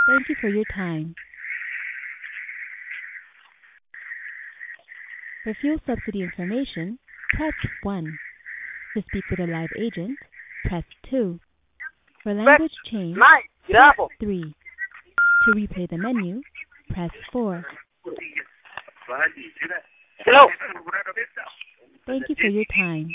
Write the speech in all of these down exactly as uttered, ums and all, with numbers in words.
Thank you for your time. For fuel subsidy information, press one. To speak with a live agent, press two. For language change, press three. To replay the menu, press four. Hello. Thank you for your time.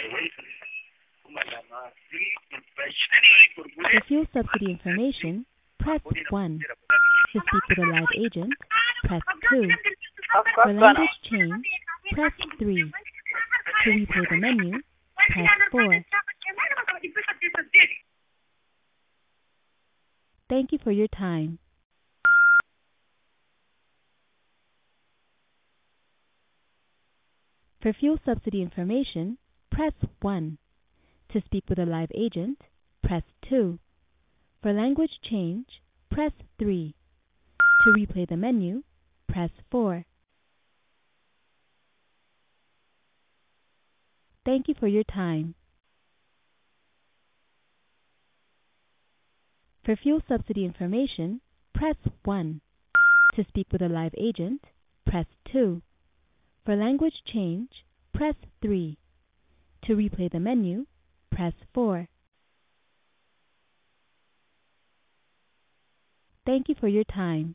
For fuel subsidy information, press one. To speak with a live agent, press two. For language change, press three. To replay the menu, press four. Thank you for your time. For fuel subsidy information, press one. To speak with a live agent, press two. For language change, press three. To replay the menu, press four. Thank you for your time. For fuel subsidy information, press one. To speak with a live agent, press two. For language change, press three. To replay the menu, press four. Thank you for your time.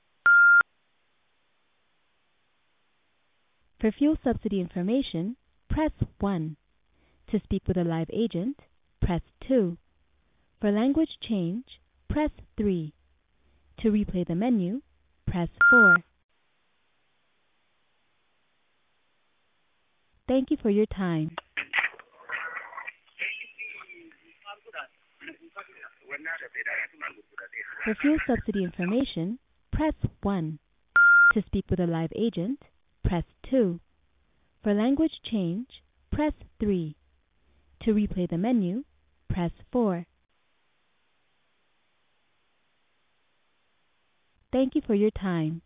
For fuel subsidy information, press one. To speak with a live agent, press two. For language change, press three. To replay the menu, press four. Thank you for your time. For fuel subsidy information, press one. To speak with a live agent, press two. For language change, press three. To replay the menu, press four. Thank you for your time.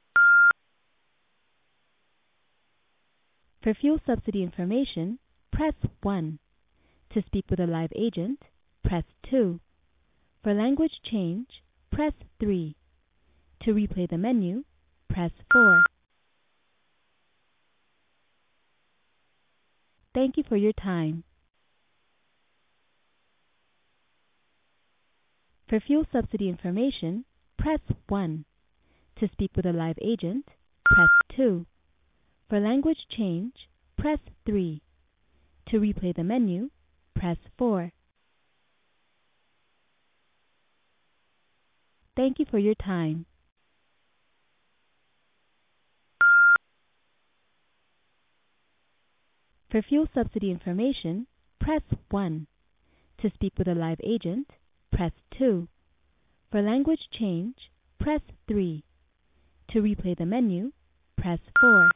For fuel subsidy information, press one. To speak with a live agent, press two. For language change, press three. To replay the menu, press four. Thank you for your time. For fuel subsidy information, press one. To speak with a live agent, press two. For language change, press three. To replay the menu, press four. Thank you for your time. For fuel subsidy information, press one. To speak with a live agent, press two. For language change, press three. To replay the menu, press four.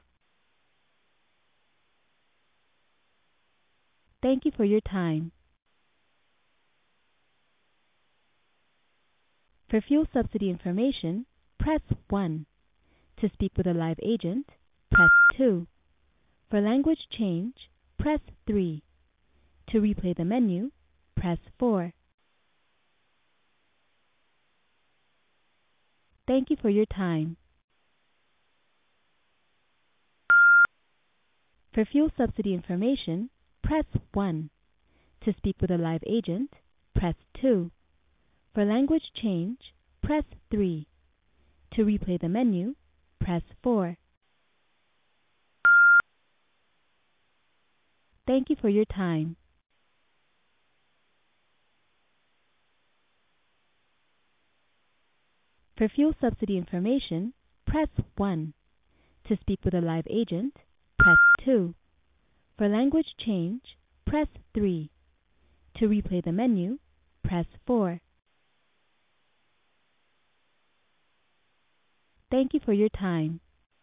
Thank you for your time. For fuel subsidy information, press one. To speak with a live agent, press two. For language change, press three. To replay the menu, press four. Thank you for your time. For fuel subsidy information, press one. To speak with a live agent, press two. For language change, press three. To replay the menu, press four. Thank you for your time. For fuel subsidy information, press one. To speak with a live agent, press two. For language change, press three. To replay the menu, press four. Thank you for your time.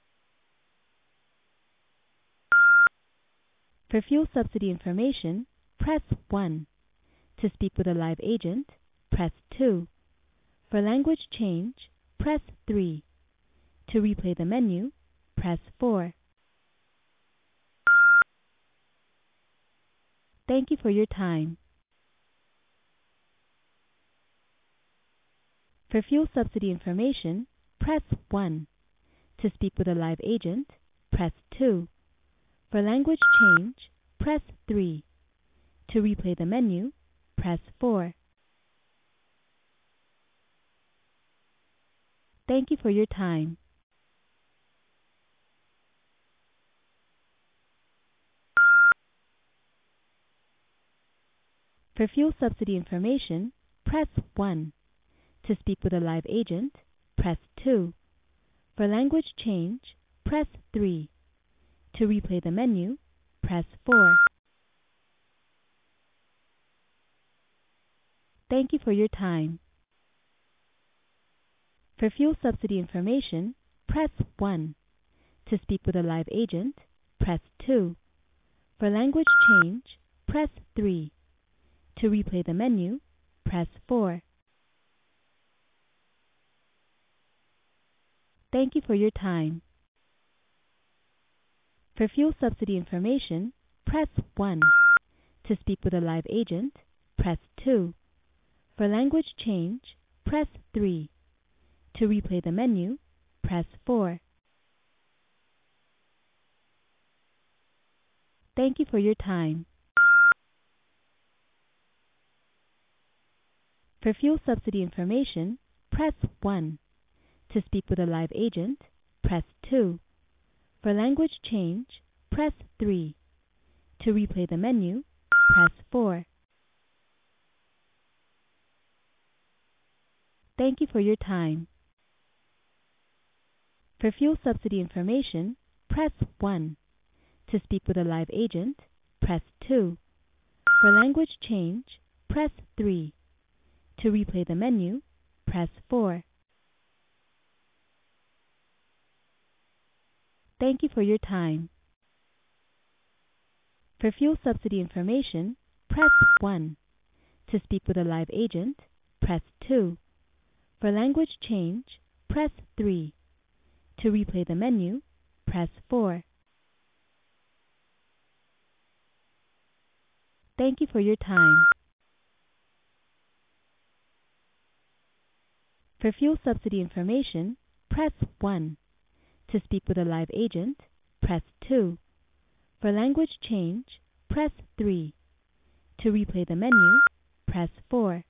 For fuel subsidy information, press one. To speak with a live agent, press two. For language change, press three. To replay the menu, press four. Thank you for your time. For fuel subsidy information, press one. To speak with a live agent, press two. For language change, press three. To replay the menu, press four. Thank you for your time. For fuel subsidy information, press one. To speak with a live agent, press two. For language change, press three. To replay the menu, press four. Thank you for your time. For fuel subsidy information, press one. To speak with a live agent, press two. For language change, press three. To replay the menu, press four. Thank you for your time. For fuel subsidy information, press one. To speak with a live agent, press two. For language change, press three. To replay the menu, press four. Thank you for your time. For fuel subsidy information, press one. To speak with a live agent, press two. For language change, press three. To replay the menu, press four. Thank you for your time. For fuel subsidy information, press one. To speak with a live agent, press two. For language change, press three. To replay the menu, press four. Thank you for your time. For fuel subsidy information, press one. To speak with a live agent, press two. For language change, press three. To replay the menu, press four. Thank you for your time. For fuel subsidy information, press one. To speak with a live agent, press two. For language change, press three. To replay the menu, press four.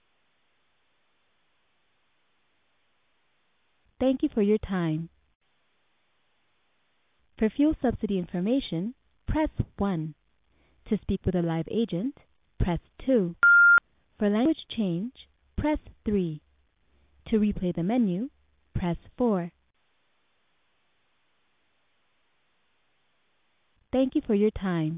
Thank you for your time. For fuel subsidy information, press one. To speak with a live agent, press two. For language change, press three. To replay the menu, press four. Thank you for your time.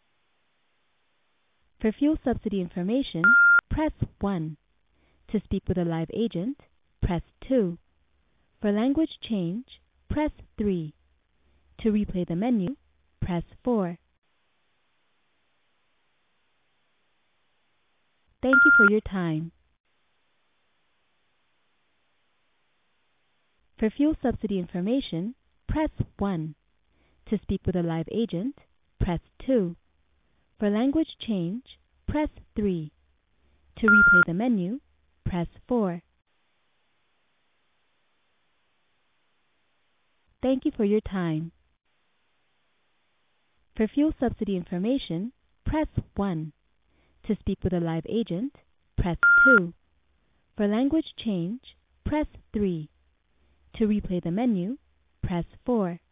For fuel subsidy information, press one. To speak with a live agent, press two. For language change, press three. To replay the menu, press four. Thank you for your time. For fuel subsidy information, press one. To speak with a live agent, press two. For language change, press three. To replay the menu, press four. Thank you for your time. For fuel subsidy information, press one. To speak with a live agent, press two. For language change, press three. To replay the menu, press four.